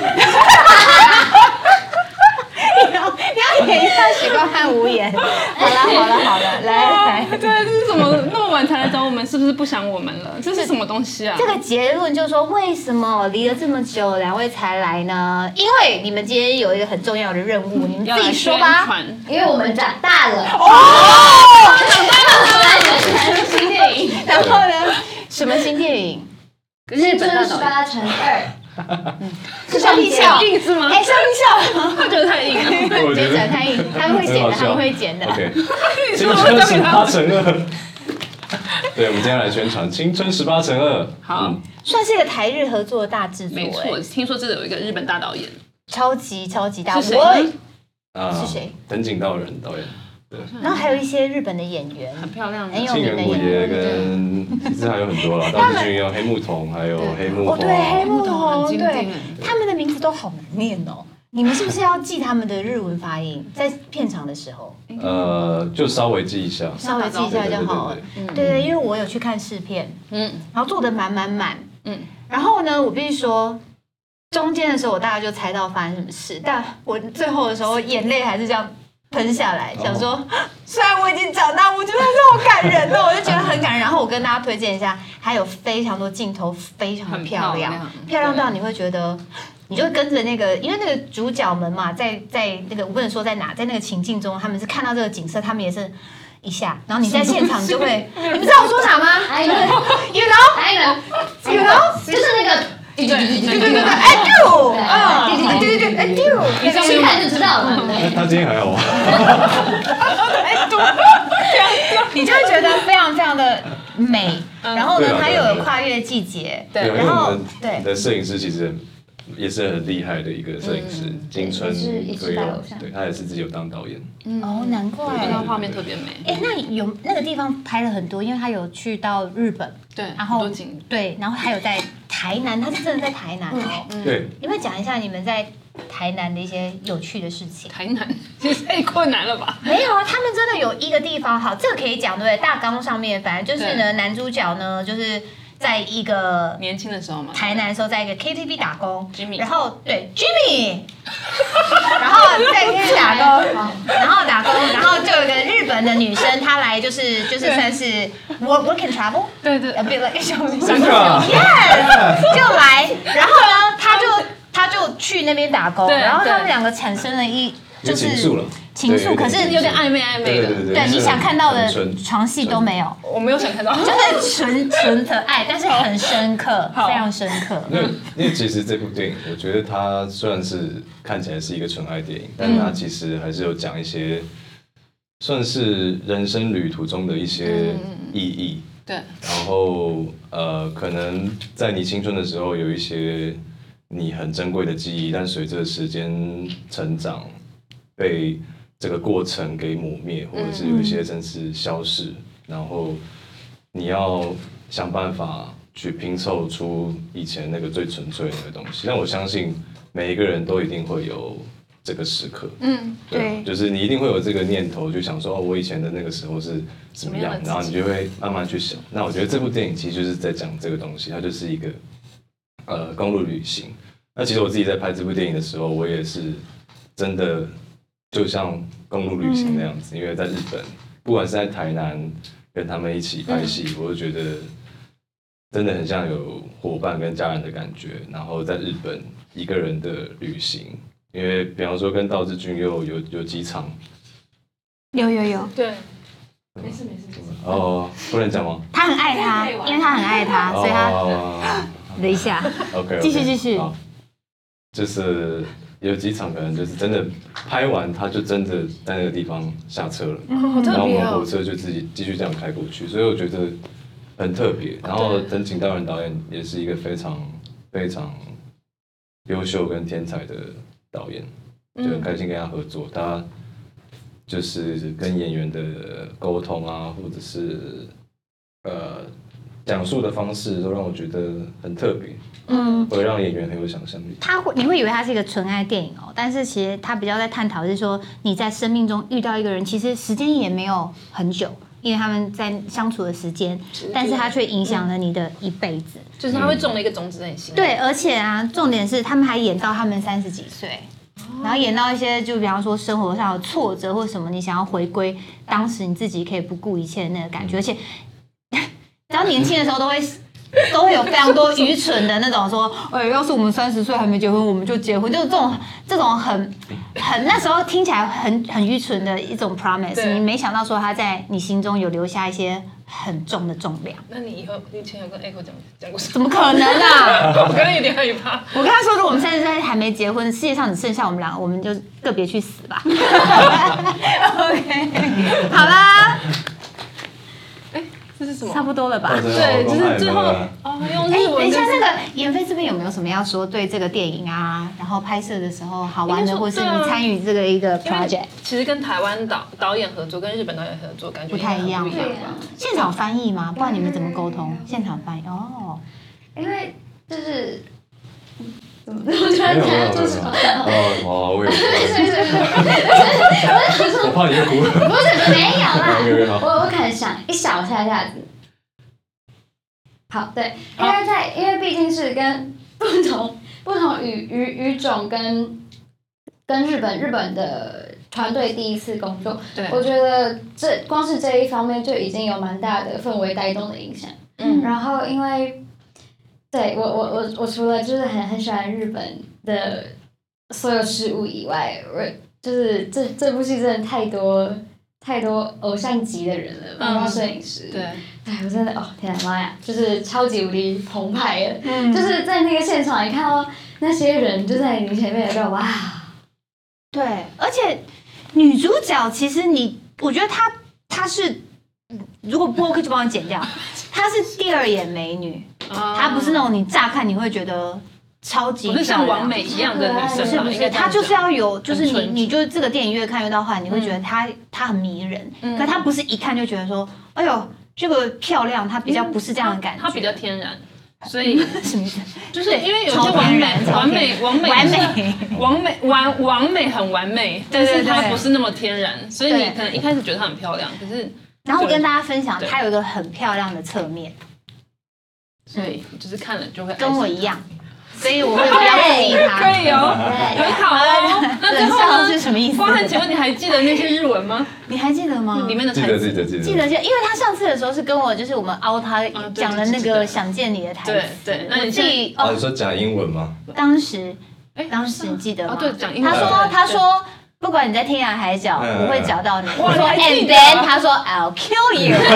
你要你要演一下许光汉无言。好了好了好了，来来。 对，这是怎么那么晚才来找我们？是不是不想我们了？这是什么东西啊？ 这个结论就是说，为什么离了这么久，两位才来呢？因为你们今天有一个很重要的任务，你们自己说吧。 因为我们长大了。 哦， 长大了，新电影。 然后呢？什么新电影？ 日本的十八乘二。 是橡皮笑硬是吗？ 哎，橡皮笑， 他觉得太硬了， 觉得太硬，他们会剪的，他们会剪的。 OK， 青春十八乘二。对，我们今天来宣传《青春十八乘二》。 好， 算是一个台日合作的大制作。 没错，听说这里有一个日本大导演， 超级超级大。 是谁呢？ 啊， 是谁？ 藤井道人导演。对， 然后还有一些日本的演员， 很漂亮， 很有名的演员，跟其实还有很多啦，道志君有黑木瞳，还有黑木哦，对，黑木瞳，对， 对， 他们的名字都好难念哦。你们是不是要记他们的日文发音？在片场的时候， 呃，就稍微记一下， 稍微记一下就好了。对对，因为我有去看试片，嗯，然后做的满满满，嗯，然后呢，我必须说，中间的时候我大概就猜到发生什么事，但我最后的时候眼泪还是这样喷下来，想说，虽然我已经长大，我觉得还是好感人哦，我就觉得很感人。然后我跟大家推荐一下，还有非常多镜头非常的漂亮，漂亮到你会觉得。你就跟着那个，因为那个主角们嘛，在在那个我不能说在哪，在那个情境中，他们是看到这个景色，他们也是一下，然后你在现场就会，你们知道我说哪吗？ I know, you know, I know, you know， 就是那个对对对对对， 哎丢，啊，对对对对对，哎丢， 你上去看就知道了。 他今天还好吗？ 哎丢，你就会觉得非常非常的美。然后呢，它又有跨越季节， 对， 然后对，你的摄影师其实也是很厉害的一个摄影师，金春可以，对，他也是自己有当导演。 哦，难怪， 那画面特别美。 哎，那有那个地方拍了很多，因为他有去到日本， 对， 然后景对，然后还有在台南，他是真的在台南哦。 对， 你们讲一下你们在台南的一些有趣的事情。 台南其实太困难了吧？ 没有啊，他们真的有一个地方，好，这个可以讲对不对？大纲上面，反正就是呢，男主角呢就是在一个年轻的时候嘛， 台南的时候，在一个 K T V 打工 ，Jimmy， 然后对 Jimmy， 然后在 K T V 打工，然后打工，然后就有一个日本的女生，她来就是就是算是 work work and travel， 对对， 呃，不了，小真的 ，yes， 就来，然后呢，她就她就去那边打工，然后他们两个产生了一就是情愫，可是有点暧昧暧昧的， 对，你想看到的床戏都没有， 我没有想看到， 就是纯纯的爱，但是很深刻，非常深刻。 因为因为其实这部电影，我觉得它虽然是看起来是一个纯爱电影，但是它其实还是有讲一些算是人生旅途中的一些意义。 对， 然后呃，可能在你青春的时候有一些你很珍贵的记忆，但随着时间成长，被这个过程给抹灭，或者是有一些甚至消逝，然后你要想办法去拼凑出以前那个最纯粹的那个东西。但我相信每一个人都一定会有这个时刻， 嗯，对， 就是你一定会有这个念头，就想说哦，我以前的那个时候是怎么样，然后你就会慢慢去想。那我觉得这部电影其实就是在讲这个东西，它就是一个呃公路旅行。那其实我自己在拍这部电影的时候，我也是真的就像公路旅行那样子，因为在日本，不管是在台南跟他们一起拍戏，我就觉得真的很像有伙伴跟家人的感觉。然后在日本一个人的旅行，因为比方说跟道志俊有有有几场， 有有有， 对，没事没事。 哦，不能讲吗？ 他很爱他，因为他很爱他，所以他等一下 ，OK， 继续继续。 就是有几场可能就是真的拍完，他就真的在那个地方下车了，然后我们火车就自己继续这样开过去，所以我觉得很特别。然后藤井道人导演也是一个非常非常优秀跟天才的导演，就很开心跟他合作。他就是跟演员的沟通啊，或者是呃讲述的方式，都让我觉得很特别。嗯，会让演员很有想象力。 他会，你会以为他是一个纯爱电影哦，但是其实他比较在探讨是说，你在生命中遇到一个人，其实时间也没有很久，因为他们在相处的时间，但是他却影响了你的一辈子。 就是他会种了一个种子在你心里。 对，而且啊，重点是他们还演到他们三十几岁。然后演到一些，就比方说生活上的挫折或什么，你想要回归当时你自己可以不顾一切的那个感觉，而且，只要年轻的时候都会。都会有非常多愚蠢的那种说，哎，要是我们三十岁还没结婚，我们就结婚，就是这种这种很很那时候听起来很很愚蠢的一种 promise， 你没想到说他在你心中有留下一些很重的重量。 那你以后你以前有跟 Echo 讲讲过什么？ 怎么可能啊！ 我刚刚有点害怕。 我跟他说，如果我们三十岁还没结婚，世界上只剩下我们两个，我们就个别去死吧。OK， 好啦。 这是什么？ 差不多了吧？ 对，就是最后哦，用日文。 等一下，那个妍霏这边有没有什么要说对这个电影啊，然后拍摄的时候好玩的，或是你参与这个一个 project？ 其实跟台湾导导演合作，跟日本导演合作，感觉不太一样。现场翻译吗？不然你们怎么沟通？现场翻译哦， 因为就是怎么我突然讲就是哦哦，我有。我怕你又哭了。 不是没有啦，我我可能想一小下下子。好，对，因为在因为毕竟是跟不同不同语语语种跟跟日本日本的团队第一次工作， 对， 我觉得这光是这一方面就已经有蛮大的氛围带动的影响。嗯，然后因为对我我我我除了就是很很喜欢日本的所有事物以外，我就是这这部戏真的太多太多偶像级的人了，包括摄影师。 对， 哎，我真的哦，天哪妈呀，就是超级无敌澎湃的，嗯，就是在那个现场，你看到那些人就在你前面的时候，哇， 对，而且女主角其实你，我觉得她她是，如果不 OK 就帮我剪掉，她是第二眼美女，她不是那种你乍看你会觉得。超级不是像王美一样的女生， 是不是？她就是要有，就是你，你就这个电影越看越到后来，你会觉得她她很迷人，可她不是一看就觉得说，哎呦，这个漂亮，她比较不是这样的感觉， 她比较天然，所以什么意思？ 就是因为有些完美、完美、完美、 完美、 完美、完完美很完美，但是她不是那么天然，所以你可能一开始觉得她很漂亮，可是然后我跟大家分享，她有一个很漂亮的侧面， 所以就是看了就会跟我一样。所以我会不要注意他， 可以哦，很好哦。那最后呢？ 是什么意思？ 光汉，请问你还记得那些日文吗？ 你还记得吗？ 里面的台词记得记得记得记得，因为他上次的时候是跟我，就是我们凹他讲了那个想见你的台词。 对对，那你自己哦，你说讲英文吗？ 当时，哎，当时你记得吗？ 对，讲英文。 他说他说。不管你在天涯海角，我会找到你。我说 and then 他说 I'll kill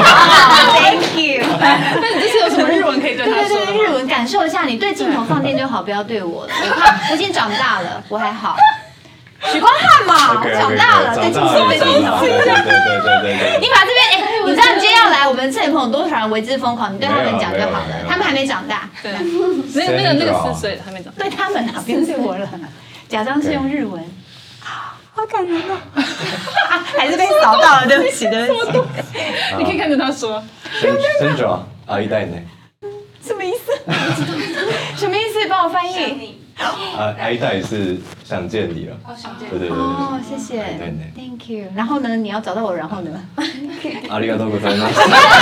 you，Thank you。 那你这是有什么日文可以对他说？ 对对对，日文感受一下，你对镜头放电就好，不要对我了。我怕我已经长大了，我还好。许光汉嘛，长大了，对镜头对镜头。 对对对对对。 你把这边哎，你知道你今天要来，我们摄影棚很多团为之疯狂，你对他们讲就好了，他们还没长大。 对，那个那个那个四岁还没长。 对他们啊，不用对我了。假装是用日文。好感人哦！还是被扫到了，对不起，对不起。 你可以看着他说。 Sandra， 会いたいね。 什么意思？什么意思？帮我翻译。 啊，会いたい是想见你了。 哦，想见对对对。 哦，谢谢。Thank you。然后呢？你要找到我，然后呢？ ありがとうございます。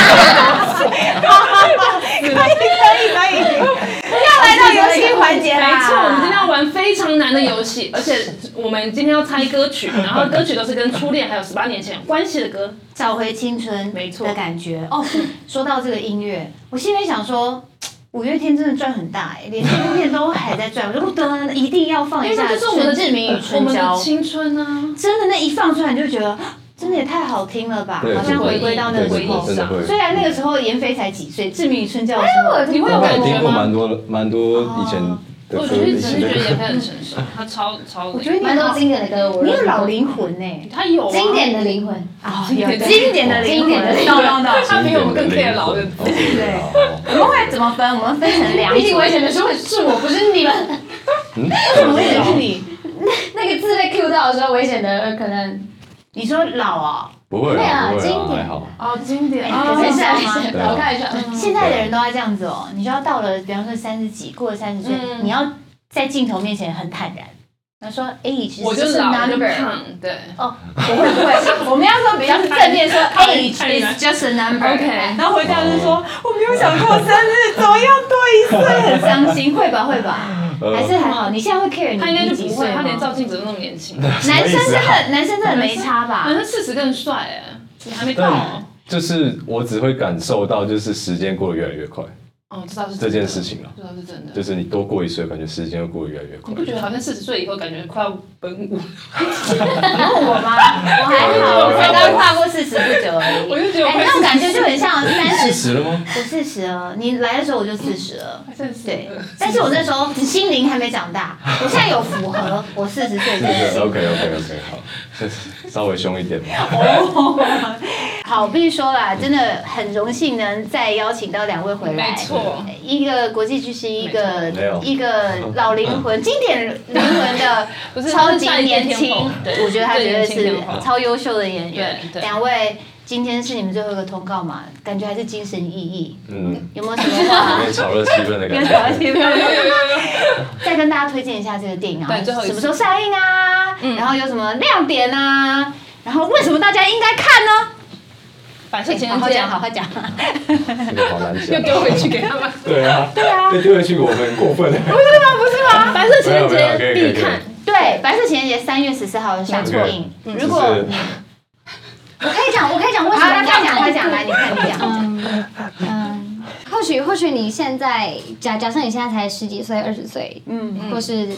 可以可以可以。要来到游戏环节啦！ 没错，我们今天要玩非常难的游戏，而且我们今天要猜歌曲，然后歌曲都是跟初恋还有十八年前有关系的歌， 找回青春没错的感觉。哦，说到这个音乐，我心里想说，五月天真的赚很大哎，连这部片都还在赚，我就得一定要放一下《春志明与春娇》。 青春啊！ 真的那一放出来你就觉得。真的也太好听了吧！好像回归到那个时候。虽然那个时候妍霏才几岁，《志明与春娇》的时候， 你会有感觉吗？ 听过蛮多蛮多以前的歌。 我觉得只是觉得妍霏很成熟，她超超。 我觉得蛮多经典的歌， 你有老灵魂呢。 她有经典的灵魂啊，有经典的灵魂。懂懂懂， 她比我们更 care 老的。 对，我们会怎么分？我们分成两组。 毕竟危险的是是我，不是你们。 为什么危险是你？ 那个字被 Q 到的时候，危险的可能。 你说老啊？ 不会啊， 经典哦，经典哦，现在吗？ 我看一下， 现在的人都要这样子哦。你就要到了，比方说三十几，过了三十岁，你要在镜头面前很坦然。他说 age 我就是 number， 对。 哦，不会不会，我们要说比较正面，说 age is just a number。OK， 然后回家就说我没有想过生日怎么样多一岁，很伤心，会吧会吧？还是还好，你现在会 care 他应该就几岁？ 不会，他连照镜子都那么年轻。 男生真的，男生真的没差吧？ 男生四十更帅哎，你还没到。 就是我只会感受到，就是时间过得越来越快。 哦，这倒是这件事情了， 这倒是真的。 就是你多过一岁，感觉时间会过得越来越快。 你不觉得好像四十岁以后感觉快要奔五？ 你问我吗？我还好，我才刚跨过四十不久而已。 我就觉得， 哎，那种感觉就很像三十。 四十了吗？ 我四十了，你来的时候我就四十了。对，但是我那时候心灵还没长大，我现在有符合我四十岁的心。 OK OK OK， 好，稍微凶一点嘛。 哦，好，必须说啦，真的很荣幸能再邀请到两位回来。 没错， 一个国际巨星，一个一个老灵魂，经典灵魂的超级年轻，我觉得他绝对是超优秀的演员。两位今天是你们最后一个通告嘛，感觉还是精神奕奕。嗯，有没有什么话？ 有点炒热气氛的感觉。 有炒热气氛。再跟大家推荐一下这个电影啊，什么时候上映啊？然后有什么亮点啊？然后为什么大家应该看呢？ 反射情人节，好好讲， 这个好难讲。 又丢回去给他们。 对啊， 对啊， 被丢回去我们过分了。 不是吗？不是吗？白色情人节必看。对，白色情人节三月十四号上映。如果你， 我可以讲，我可以讲为什么？ 好，快讲，快讲，来，你看，你讲。 嗯嗯，或许或许你现在假假设你现在才十几岁、二十岁，嗯，或是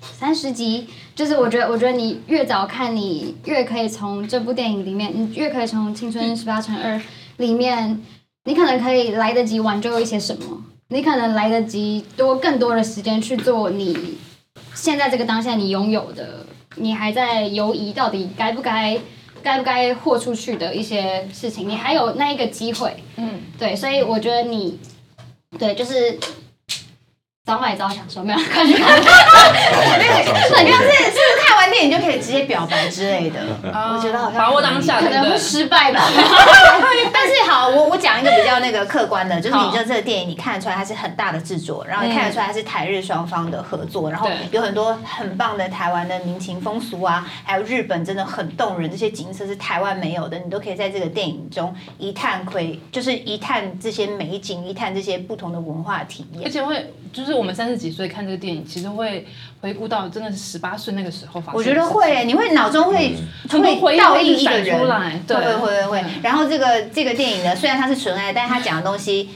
三十集，就是我觉得，我觉得你越早看，你越可以从这部电影里面，你越可以从《青春十八乘二》里面，你可能可以来得及挽救一些什么，你可能来得及多更多的时间去做你现在这个当下你拥有的，你还在犹疑到底该不该该不该豁出去的一些事情，你还有那一个机会，嗯，对，所以我觉得你，对，就是。早买早享受，没有快去看。 那个，你看是是不是看完电影就可以直接表白之类的？我觉得好像把握当下， 可能会失败吧。 但是好，我我讲一个比较那个客观的，就是你就这个电影，你看得出来它是很大的制作，然后你看得出来它是台日双方的合作，然后有很多很棒的台湾的民情风俗啊，还有日本真的很动人，这些景色是台湾没有的，你都可以在这个电影中一探窥，就是一探这些美景，一探这些不同的文化体验， 而且会就是。我们三十几岁看这个电影，其实会回顾到真的是十八岁那个时候发生的事情。 我觉得会，你会脑中会、 嗯、 会倒映一个人， 出来，对， 会会会会。然后这个这个电影呢，虽然它是纯爱，但是它讲的东西，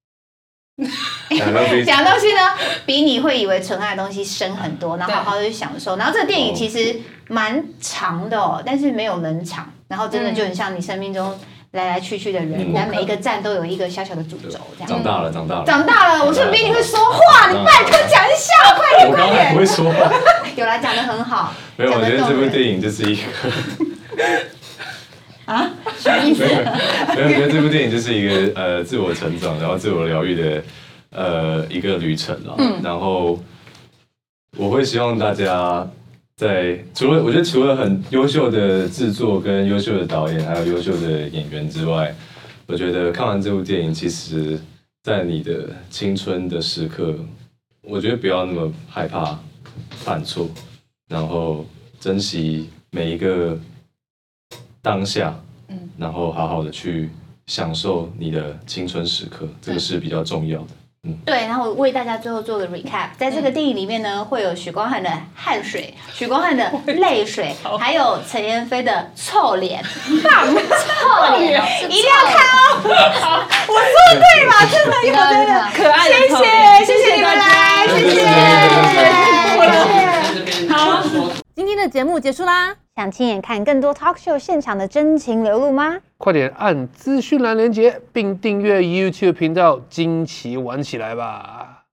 讲的东西呢，比你会以为纯爱的东西深很多，然后好好的去享受。然后这个电影其实蛮长的哦，但是没有冷场，然后真的就很像你生命中。来来去去的人，但、嗯、每一个站都有一个小小的主轴，这样。 长大了，长大了， 长大了。我是比你会说话，你拜托讲一下，快点， 我刚才不会说话。 有啦，讲得很好。 没有，我觉得这部电影就是一个啊，什么意思？ 没有，我觉得这部电影就是一个呃自我成长，然后自我疗愈的呃一个旅程啦。嗯。然后我会希望大家。在除了我觉得除了很优秀的制作跟优秀的导演，还有优秀的演员之外，我觉得看完这部电影，其实，在你的青春的时刻，我觉得不要那么害怕犯错，然后珍惜每一个当下，嗯，然后好好的去享受你的青春时刻，这个是比较重要的。嗯、 对，然后我为大家最后做个 recap， 在这个电影里面呢，会有许光汉的汗水、许光汉的泪水，还有陈妍霏的臭脸，棒，臭脸，一定要看哦！我说的对吧？真的，我真的可爱的谢谢，谢谢你们来，谢谢，谢谢。 好， 今天的节目结束啦。 想亲眼看更多 talk show 现场的真情流露吗？ 快点按资讯栏连结，并订阅 YouTube 频道，惊奇玩起来吧！